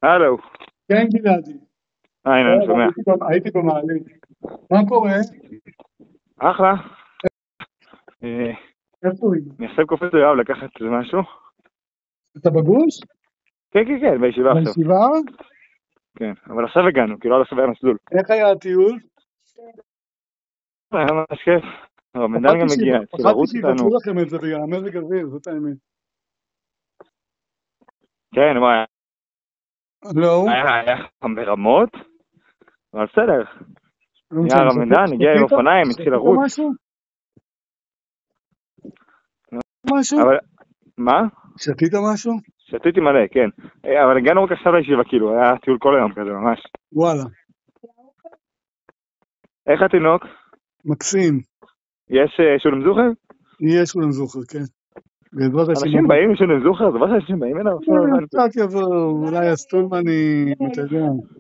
הלו. כן, גלעדי. הנה, אני שומע. הייתי במעלית. מה קורה? אחלה. איפה היא? אני עכשיו קופץ ליואב לקחת משהו. אתה בגוש? כן, כן, כן, בישיבה עכשיו. בישיבה? כן, אבל עכשיו הגענו, כאילו עד עכשיו היה מסלול. איך היה הטיול? היה ממש כיף. רמדאן גם מגיע, התחיל לרוץ איתנו. שיבטלו לכם את זה בגלל המזג אוויר, זאת האמת. כן, מה, לא. היה חם ברמות, אבל בסדר. היה רמדאן, הגיע עם אופניים, התחיל לרוץ. משהו? אבל, מה? שתית משהו? שתיתי מלא, כן. אבל הגענו רק עכשיו לישיבה, כאילו, היה טיול כל היום כזה, ממש. וואלה. איך התינוק? מקסים. יש שולם זוכר? יש שולם זוכר, כן. אנשים באים לשולם זוכר? זה מה שאנשים באים אליו? קצת יבואו, אולי הסטולמני, אתה יודע.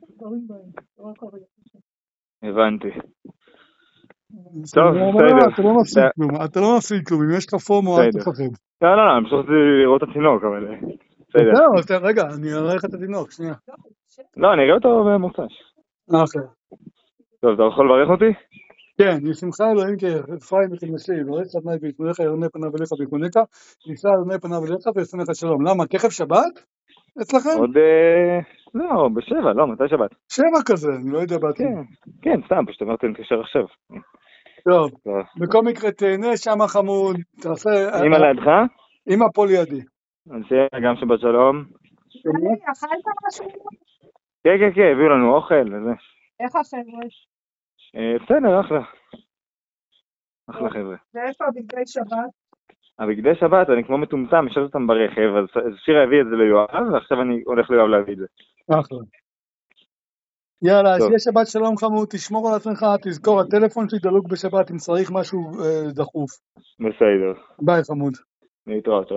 הבנתי. טוב, בסדר. אתה לא מפסיד כלום, אם יש לך פומו אל תפחד. לא, אני פשוט רוצה לראות את התינוק, אבל בסדר. רגע, אני אראה לך את התינוק, שנייה. לא, אני אראה אותו במוצ"ש. אחלה. טוב, אתה יכול לברך אותי? כן, ישמחה אלוהים כפיים ותנשי, ברך אדוני וישמרך ירנה פניו אליך ויחונקה, יישא אדוני פניו אליך וישם לך שלום. למה, תכף שבת? אצלכם? עוד, לא, בשבע, לא, מתי שבת? 7 כזה, אני לא יודע בעצמי. כן, סתם, פשוט אמרתי נקשר עכשיו. טוב, בכל מקרה תהנה שמה חמוד, תעשה... אמא לידך? אמא פה לידי. אז שיהיה גם שבת שלום. אכלת משהו? כן, הביאו לנו אוכל וזה. איך החבר'ה? בסדר, אחלה. אחלה חבר'ה. ואיפה הבגדי שבת? הבגדי שבת, אני כמו מטומטם, ישבת אותם ברכב, אז שירה הביא את זה ליואב, ועכשיו אני הולך ליואב להביא את זה. אחלה. יאללה, שיהיה שבת שלום חמוד, תשמור על עצמך, תזכור, הטלפון שלי דלוק בשבת אם צריך משהו דחוף. בסדר. ביי חמוד. להתראות.